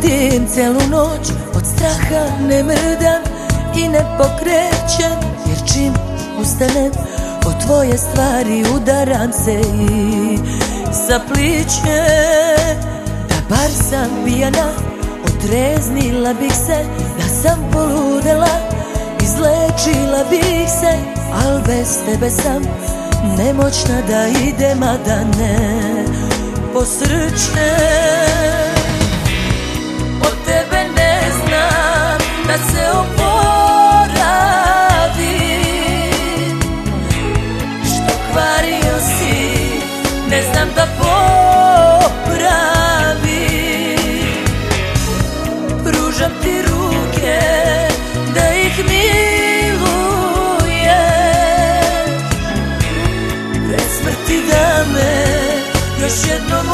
budim celu noć, od straha ne mrdam i ne pokrećem, jer čim ustanem od tvoje stvari udaram se i zaplićem. Da bar sam pijana, otreznila bih se, da sam poludela, izlečila bih se, al bez tebe sam nemoćna da idem, a da ne posrćem. Od tebe ne znam da se oporavim, što kvario si, ne znam da popravim. Pružam ti ruke da ih miluješ, pred smrti da me još jednom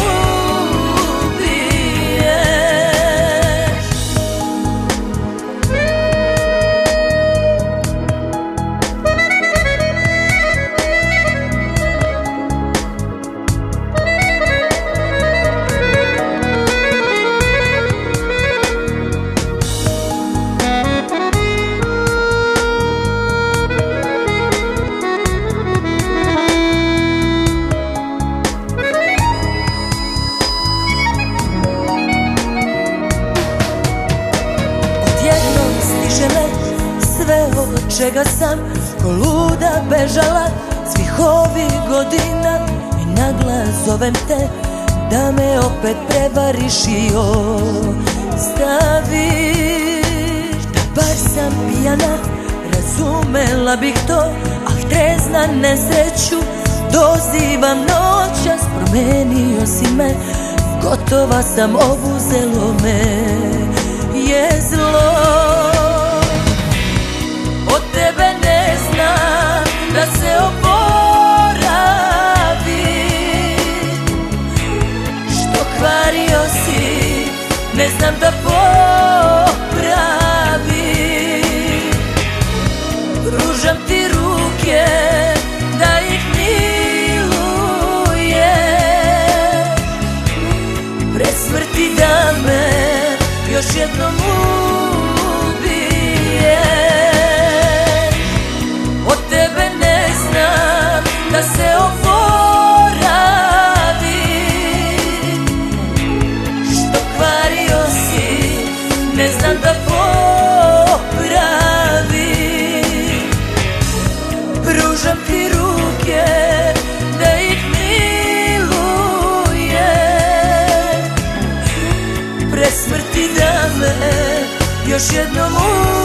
sve od čega sam ko luda bežala svih ovih godina, i naglas zovem te da me opet prevariš i ostaviš. Da bar sam pijana, razumela bih to, a trezna nesreću dozivam noćas. Promenio si me, gotova sam, obuzelo me je zlo. Od tebe ne znam da se oporavim, što kvario si, ne znam da popravim. Pružam ti ruke da ih miluješ, pred smrti da me još jednom da se oporavim, što kvario si, ne znam da popravim. Pružam ti ruke da ih miluješ, pred smrti da me još jednom